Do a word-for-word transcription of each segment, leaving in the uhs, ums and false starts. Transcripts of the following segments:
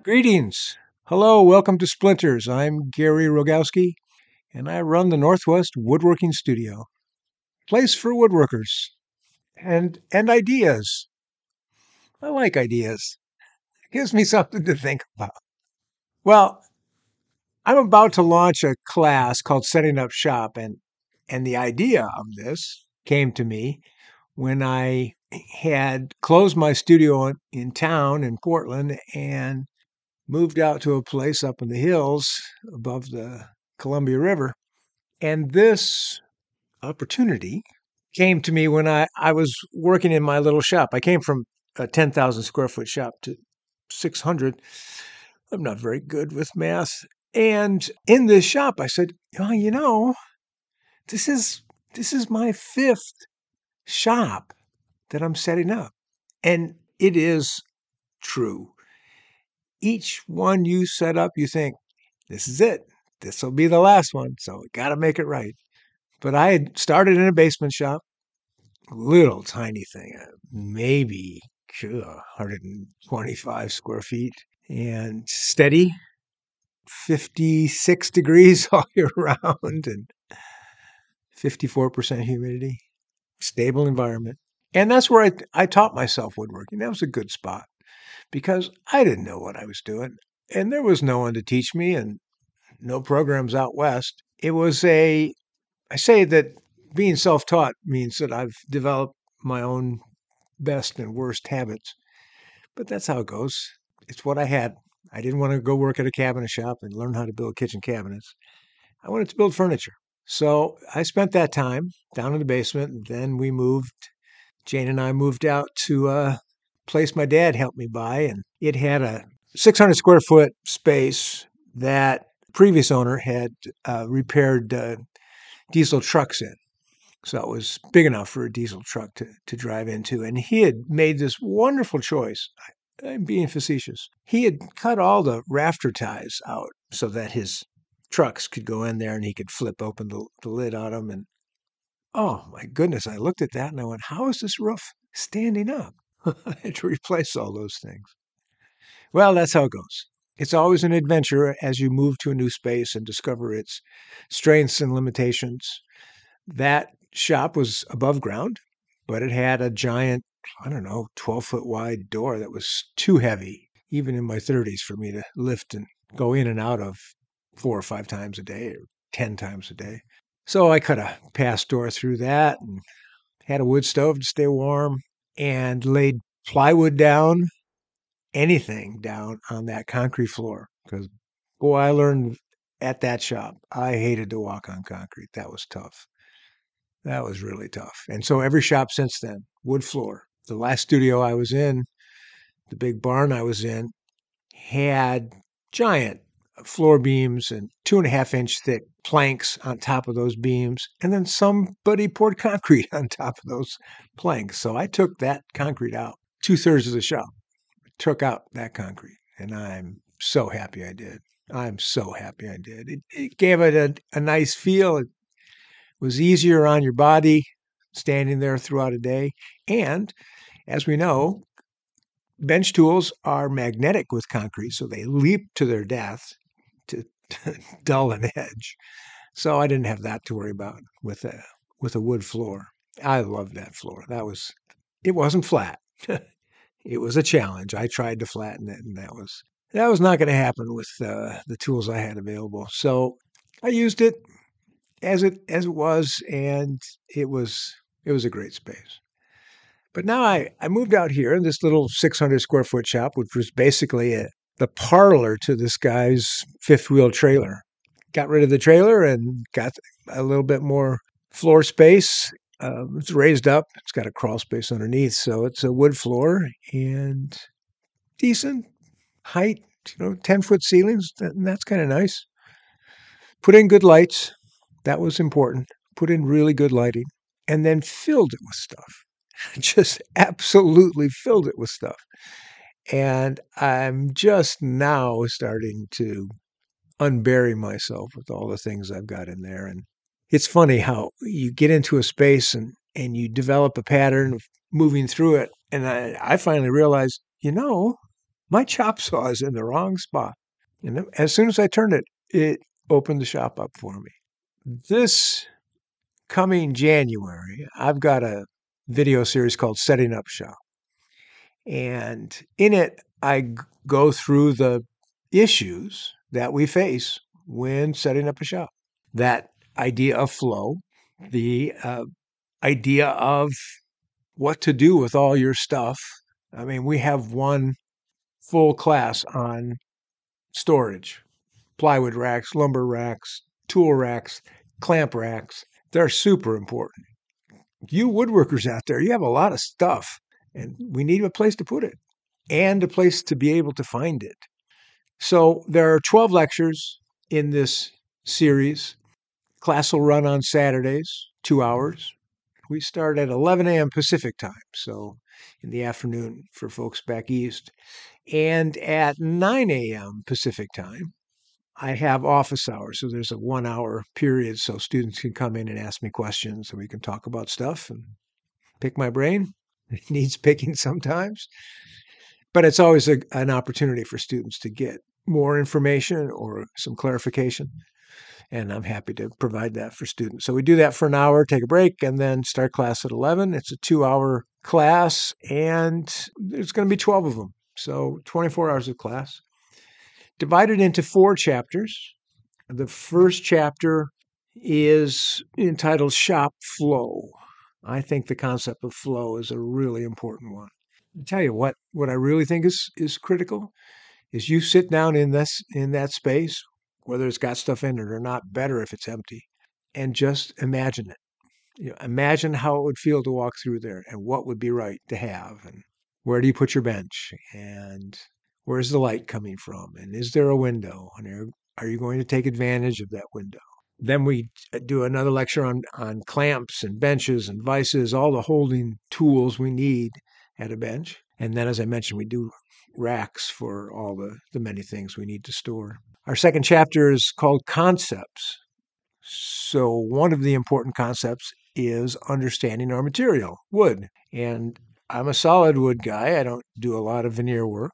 Greetings. Hello, welcome to Splinters. I'm Gary Rogowski, and I run the Northwest Woodworking Studio. Place for woodworkers and and ideas. I like ideas. It gives me something to think about. Well, I'm about to launch a class called Setting Up Shop, and and the idea of this came to me when I had closed my studio in town in Portland and moved out to a place up in the hills above the Columbia River. And this opportunity came to me when I, I was working in my little shop. I came from a ten thousand square foot shop to six hundred. I'm not very good with math. And in this shop, I said, oh, you know, this is this is my fifth shop that I'm setting up. And it is true. Each one you set up, you think, this is it. This will be the last one. So we got to make it right. But I had started in a basement shop, little tiny thing, uh, maybe uh, one hundred twenty-five square feet, and steady, fifty-six degrees all year round, and fifty-four percent humidity, stable environment. And that's where I, I taught myself woodworking. That was a good spot because I didn't know what I was doing. And there was no one to teach me and no programs out west. It was a, I say that being self-taught means that I've developed my own best and worst habits, but that's how it goes. It's what I had. I didn't want to go work at a cabinet shop and learn how to build kitchen cabinets. I wanted to build furniture. So I spent that time down in the basement, and then we moved. Jane and I moved out to a place my dad helped me buy, and it had a six hundred square foot space that previous owner had uh, repaired uh, diesel trucks in. So it was big enough for a diesel truck to, to drive into. And he had made this wonderful choice. I'm being facetious. He had cut all the rafter ties out so that his trucks could go in there and he could flip open the, the lid on them. And oh my goodness, I looked at that and I went, how is this roof standing up? I had to replace all those things. Well, that's how it goes. It's always an adventure as you move to a new space and discover its strengths and limitations. That shop was above ground, but it had a giant, I don't know, twelve foot wide door that was too heavy, even in my thirties, for me to lift and go in and out of four or five times a day or ten times a day. So I cut a pass door through that and had a wood stove to stay warm and laid plywood down, anything down on that concrete floor. Because, boy, I learned at that shop, I hated to walk on concrete. That was tough. That was really tough. And so every shop since then, wood floor. The last studio I was in, the big barn I was in, had giant floor beams and two and a half inch thick planks on top of those beams. And then somebody poured concrete on top of those planks. So I took that concrete out. Two thirds of the shop took out that concrete. And I'm so happy I did. I'm so happy I did. It, it gave it a, a nice feel. It was easier on your body standing there throughout a day. And as we know, bench tools are magnetic with concrete, so they leap to their death to, to dull an edge. So I didn't have that to worry about with a with a wood floor. I loved that floor. That was, it wasn't flat. It was a challenge. I tried to flatten it, and that was that was not going to happen with uh, the tools I had available. So I used it as it as it was, and it was it was a great space. But now I, I moved out here in this little six hundred square foot shop, which was basically a, the parlor to this guy's fifth wheel trailer. Got rid of the trailer and got a little bit more floor space. Uh, it's raised up. It's got a crawl space underneath. So it's a wood floor and decent height, you know, ten foot ceilings. And that's kind of nice. Put in good lights. That was important. Put in really good lighting and then filled it with stuff. Just absolutely filled it with stuff. And I'm just now starting to unbury myself with all the things I've got in there. And it's funny how you get into a space and, and you develop a pattern of moving through it. And I, I finally realized, you know, My chop saw is in the wrong spot. And as soon as I turned it, it opened the shop up for me. This coming January, I've got a video series called Setting Up Shop. And in it, I g- go through the issues that we face when setting up a shop. That idea of flow, the uh, idea of what to do with all your stuff. I mean, we have one full class on storage, plywood racks, lumber racks, tool racks, clamp racks. They're super important. You woodworkers out there, you have a lot of stuff, and we need a place to put it and a place to be able to find it. So there are twelve lectures in this series. Class will run on Saturdays, two hours. We start at eleven a.m. Pacific time, so in the afternoon for folks back east. And at nine a.m. Pacific time, I have office hours. So there's a one hour period so students can come in and ask me questions and we can talk about stuff and pick my brain. It needs picking sometimes. But it's always a, an opportunity for students to get more information or some clarification. And I'm happy to provide that for students. So we do that for an hour, take a break, and then start class at eleven. It's a two hour class, and there's going to be twelve of them. So twenty-four hours of class, divided into four chapters. The first chapter is entitled Shop Flow. I think the concept of flow is a really important one. I'll tell you what, what I really think is, is critical is you sit down in this in that space, whether it's got stuff in it or not, better if it's empty, and just imagine it. You know, imagine how it would feel to walk through there and what would be right to have and where do you put your bench and where's the light coming from and is there a window and are, are you going to take advantage of that window? Then we do another lecture on, on clamps and benches and vices, all the holding tools we need at a bench. And then, as I mentioned, we do racks for all the, the many things we need to store. Our second chapter is called Concepts. So one of the important concepts is understanding our material, wood. And I'm a solid wood guy. I don't do a lot of veneer work.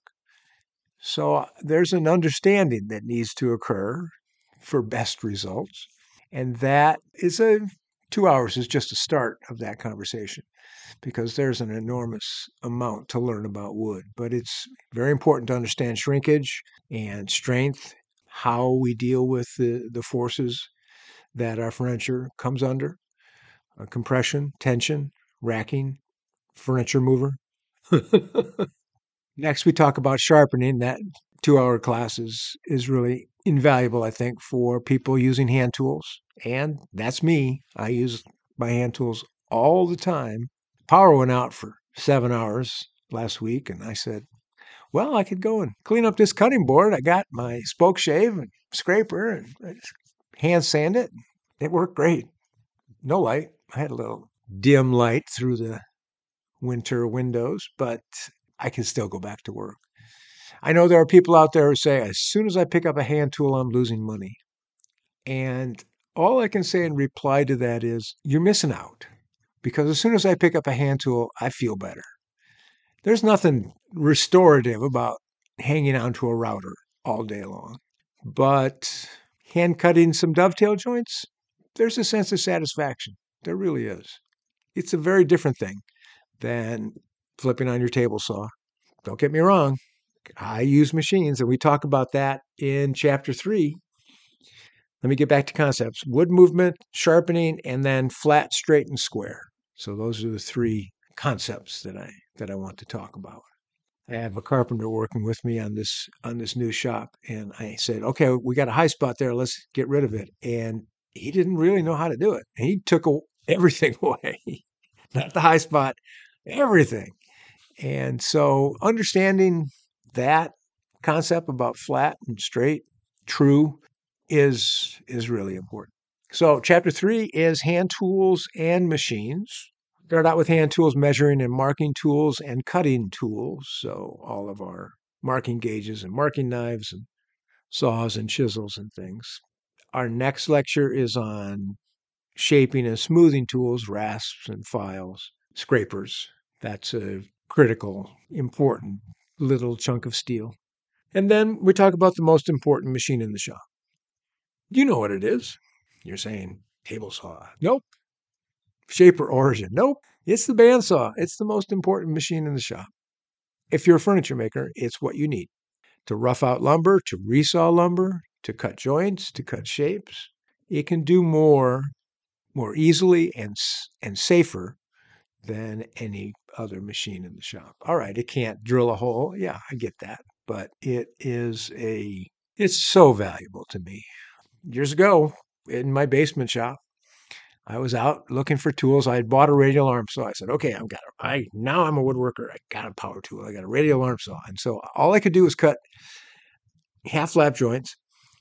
So there's an understanding that needs to occur for best results. And that is a two hours is just a start of that conversation because there's an enormous amount to learn about wood. But it's very important to understand shrinkage and strength, how we deal with the, the forces that our furniture comes under, uh, compression, tension, racking, furniture mover. Next, we talk about sharpening. That two-hour class is, is really invaluable, I think, for people using hand tools. And that's me. I use my hand tools all the time. Power went out for seven hours last week, and I said, well, I could go and clean up this cutting board. I got my spoke shave and scraper, and I just hand sand it. It worked great. No light. I had a little dim light through the winter windows, but I can still go back to work. I know there are people out there who say, as soon as I pick up a hand tool, I'm losing money. And all I can say in reply to that is, you're missing out. Because as soon as I pick up a hand tool, I feel better. There's nothing restorative about hanging onto a router all day long. But hand cutting some dovetail joints, there's a sense of satisfaction. There really is. It's a very different thing than flipping on your table saw. Don't get me wrong. I use machines, and we talk about that in chapter three. Let me get back to concepts. Wood movement, sharpening, and then flat, straight, and square. So those are the three concepts that I that I want to talk about. I have a carpenter working with me on this on this new shop, and I said, okay, we got a high spot there. Let's get rid of it. And he didn't really know how to do it. He took everything away, not the high spot, everything. And so understanding that concept about flat and straight, true, is is really important. So chapter three is hand tools and machines. Start out with hand tools, measuring and marking tools, and cutting tools. So all of our marking gauges and marking knives and saws and chisels and things. Our next lecture is on shaping and smoothing tools, rasps and files, scrapers. That's a critical, important little chunk of steel. And then we talk about the most important machine in the shop. You know what it is. You're saying table saw. Nope. Shape or origin. Nope. It's the bandsaw. It's the most important machine in the shop. If you're a furniture maker, it's what you need to rough out lumber, to resaw lumber, to cut joints, to cut shapes. It can do more, more easily and and safer than any other machine in the shop. All right, it can't drill a hole. Yeah, I get that, but it is a it's so valuable to me. Years ago, in my basement shop, I was out looking for tools. I had bought a radial arm saw. I said, "Okay, I've got. I now I'm a woodworker. I got a power tool. I got a radial arm saw." And so all I could do was cut half lap joints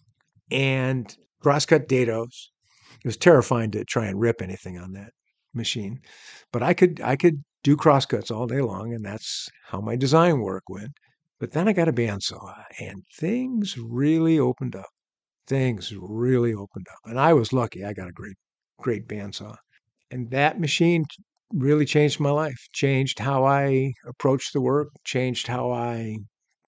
and cross-cut dados. It was terrifying to try and rip anything on that machine, but I could I could do crosscuts all day long, and that's how my design work went. But then I got a bandsaw, and things really opened up. Things really opened up, and I was lucky. I got a great great bandsaw, and that machine really changed my life. Changed how I approached the work. Changed how I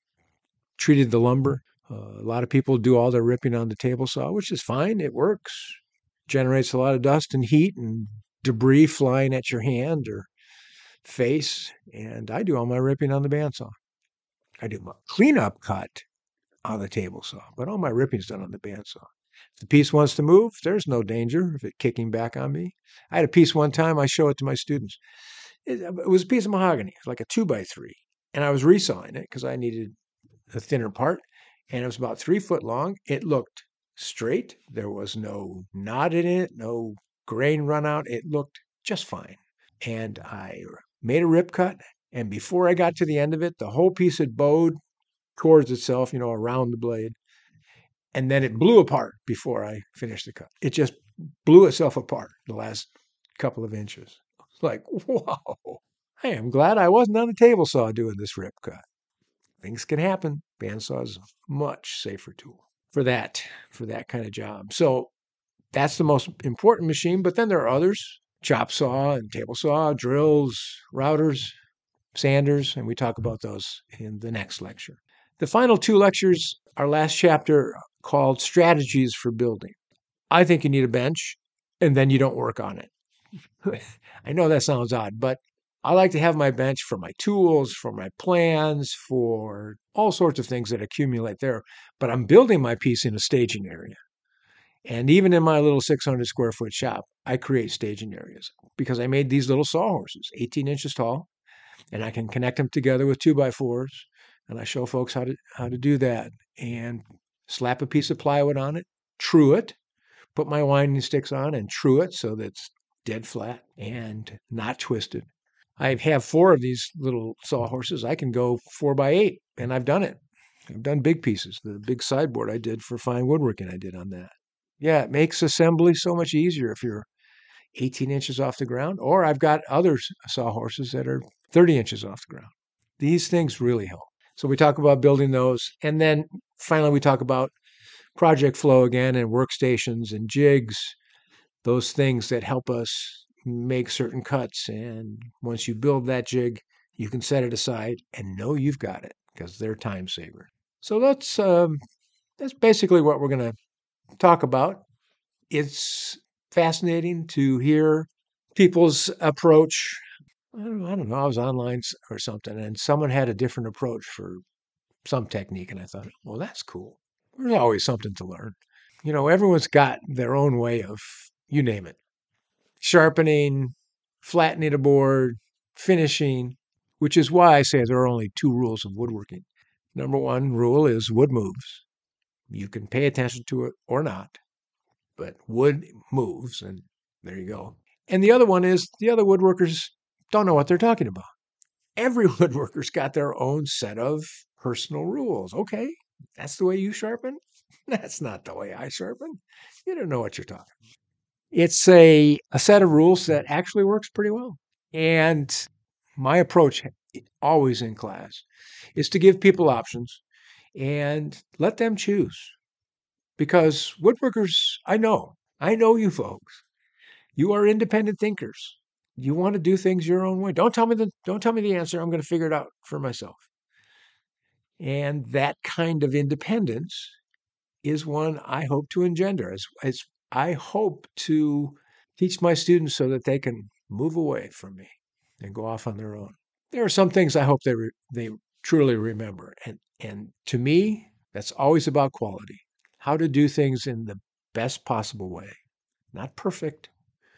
treated the lumber. Uh, a lot of people do all their ripping on the table saw, which is fine. It works. Generates a lot of dust and heat and debris flying at your hand or face. And I do all my ripping on the bandsaw. I do my cleanup cut on the table saw, but all my ripping's done on the bandsaw. If the piece wants to move, there's no danger of it kicking back on me. I had a piece one time, I show it to my students. It, it was a piece of mahogany, like a two by three. And I was resawing it because I needed a thinner part. And it was about three foot long. It looked straight. There was no knot in it, no grain run out. It looked just fine. And I made a rip cut. And before I got to the end of it, the whole piece had bowed towards itself, you know, around the blade. And then it blew apart before I finished the cut. It just blew itself apart the last couple of inches. It's like, whoa. I am glad I wasn't on the table saw doing this rip cut. Things can happen. Bandsaw is a much safer tool for that, for that kind of job. So that's the most important machine. But then there are others, chop saw and table saw, drills, routers, sanders, and we talk about those in the next lecture. The final two lectures, our last chapter called Strategies for Building. I think you need a bench, and then you don't work on it. I know that sounds odd, but I like to have my bench for my tools, for my plans, for all sorts of things that accumulate there. But I'm building my piece in a staging area. And even in my little six hundred square foot shop, I create staging areas because I made these little sawhorses, eighteen inches tall, and I can connect them together with two by fours. And I show folks how to how to do that and slap a piece of plywood on it, true it, put my winding sticks on and true it so that it's dead flat and not twisted. I have four of these little sawhorses. I can go four by eight, and I've done it. I've done big pieces. The big sideboard I did for fine woodworking, I did on that. Yeah, it makes assembly so much easier if you're eighteen inches off the ground, or I've got other sawhorses that are thirty inches off the ground. These things really help. So we talk about building those, and then finally we talk about project flow again and workstations and jigs, those things that help us make certain cuts. And once you build that jig, you can set it aside and know you've got it because they're time saver. So that's um, that's basically what we're going to talk about. It's fascinating to hear people's approach. I don't, I don't know. I was online or something, and someone had a different approach for some technique, and I thought, well, that's cool. There's always something to learn. You know, everyone's got their own way of, you name it, sharpening, flattening a board, finishing, which is why I say there are only two rules of woodworking. Number one rule is wood moves. You can pay attention to it or not, but wood moves, and there you go. And the other one is the other woodworkers don't know what they're talking about. Every woodworker's got their own set of personal rules. Okay, that's the way you sharpen? That's not the way I sharpen. You don't know what you're talking about. It's a, a set of rules that actually works pretty well. And my approach, always in class, is to give people options and let them choose. Because woodworkers, I know, I know you folks. You are independent thinkers. You want to do things your own way. Don't tell me the don't tell me the answer. I'm going to figure it out for myself. And that kind of independence is one I hope to engender. As, as I hope to teach my students so that they can move away from me and go off on their own. There are some things I hope they re- they truly remember, and and to me, that's always about quality. How to do things in the best possible way, not perfect,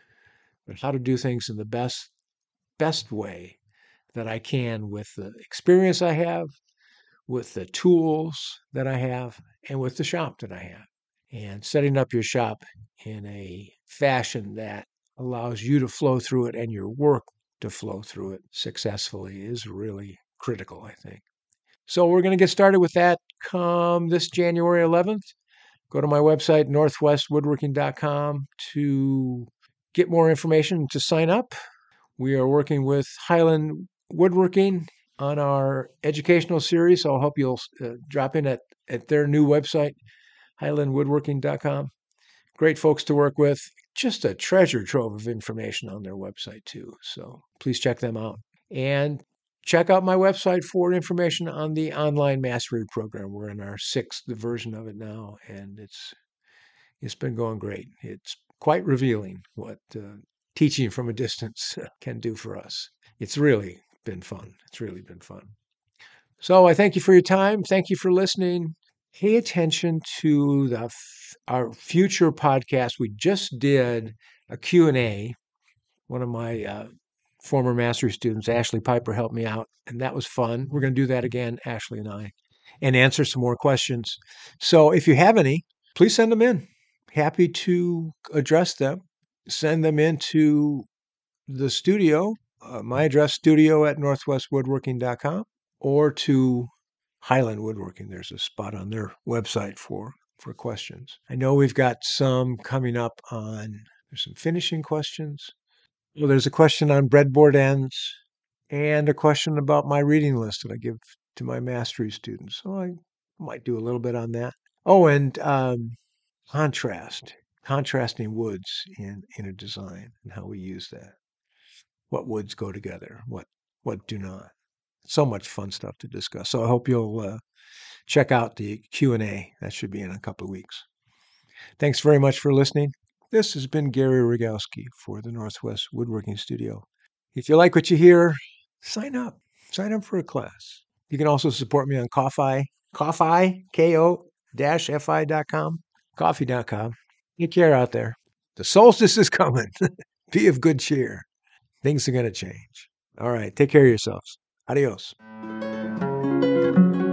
but how to do things in the best best way that I can with the experience I have, with the tools that I have, and with the shop that I have. And setting up your shop in a fashion that allows you to flow through it and your work to flow through it successfully is really critical, I think. So we're going to get started with that come this January eleventh. Go to my website, northwest woodworking dot com, to get more information to sign up. We are working with Highland Woodworking on our educational series. So I hope you'll uh, drop in at, at their new website, highland woodworking dot com. Great folks to work with. Just a treasure trove of information on their website, too. So please check them out. And check out my website for information on the online mastery program. We're in our sixth version of it now, and it's it's been going great. It's quite revealing what uh, teaching from a distance can do for us. It's really been fun. It's really been fun. So I thank you for your time. Thank you for listening. Pay attention to the our future podcast. We just did a Q and A. One of my uh, former mastery students, Ashley Piper, helped me out, and that was fun. We're going to do that again, Ashley and I, and answer some more questions. So if you have any, please send them in. Happy to address them. Send them into the studio. Uh, my address, studio at northwest woodworking dot com, or to Highland Woodworking. There's a spot on their website for, for questions. I know we've got some coming up on, there's some finishing questions. Well, there's a question on breadboard ends and a question about my reading list that I give to my mastery students. So I might do a little bit on that. Oh, and um, contrast, contrasting woods in, in a design and how we use that. What woods go together, what what do not. So much fun stuff to discuss. So I hope you'll uh, check out the Q and A. That should be in a couple of weeks. Thanks very much for listening. This has been Gary Rogowski for the Northwest Woodworking Studio. If you like what you hear, sign up. Sign up for a class. You can also support me on Ko-Fi, Ko-Fi, K O F I dot com, coffee dot com. Take care out there. The solstice is coming. Be of good cheer. Things are going to change. All right. Take care of yourselves. Adios.